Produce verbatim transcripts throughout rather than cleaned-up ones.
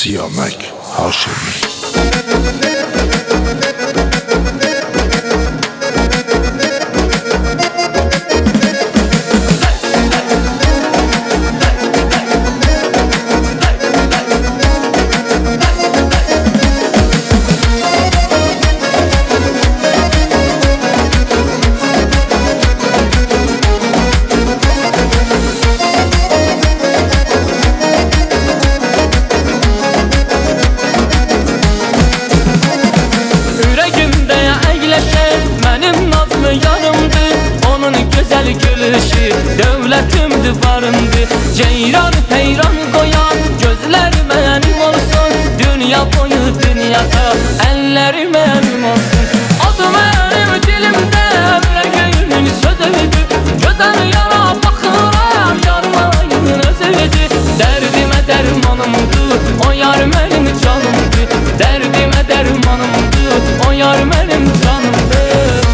Siyamek Haşimi. Gülüşü devletimdi varımdı. Ceyran heyran koyan gözler benim olsun. Dünya boyu dünyada ellerim benim olsun. Adı benim dilimde yüreğimin sözüydü. Gözden yara bakıram yarmayın özüydü. Derdime dermanımdı o yar benim canımdı. Derdime dermanımdı o yar benim canımdı.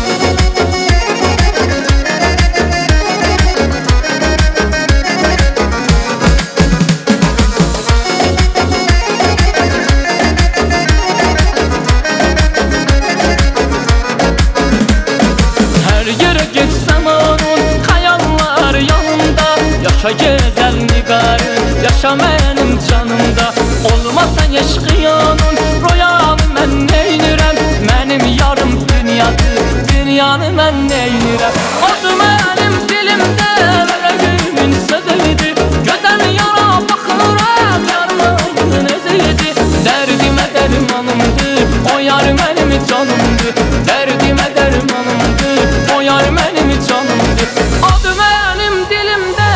Yaşa güzel nigarım, yaşa benim canımda. Olmasa yaşayanın royanı mən neynirəm. Mənim yarım dünyadır, dünyanı mən neynirəm. Adı mənim dilimdə yüreğimin sözüydü. Gözəl yara baxıram yarmayın özüydü. Dərdimə dərmanımdır o yar mənim canımdır. Dərdimə dərmanımdır o yar mənim canımdır. Adı mənim dilimdə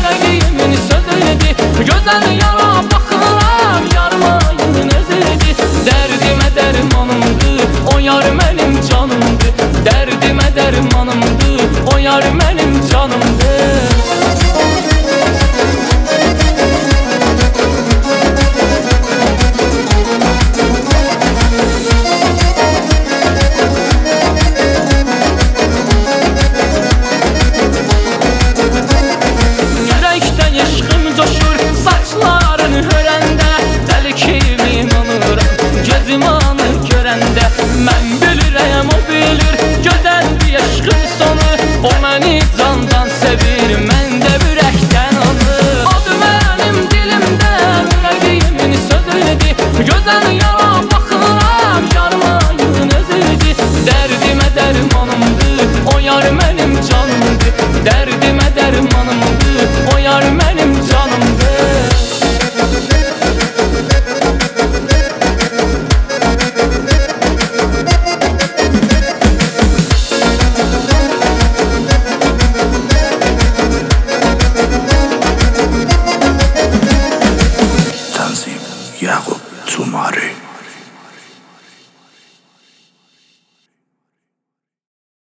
gözden yara bakıram yarmayın özüydü. Derdime dermanımdı o yar benim canımdı. Derdime dermanımdı o yar benim canımdı. Mən bilirəm o bilir gözəl bir aşkın sonu. O məni candan sevir, mən də ürəkdən onu. Adı mənim dilimdə yüreğimin sözüydü. Gözəl yara baxıram yarmayın özüydü. Dərdimə dərmanımdır o yar mənim canımdır. Dərdimə dərmanımdır o yar mənim canımdır. Yakup Tumari.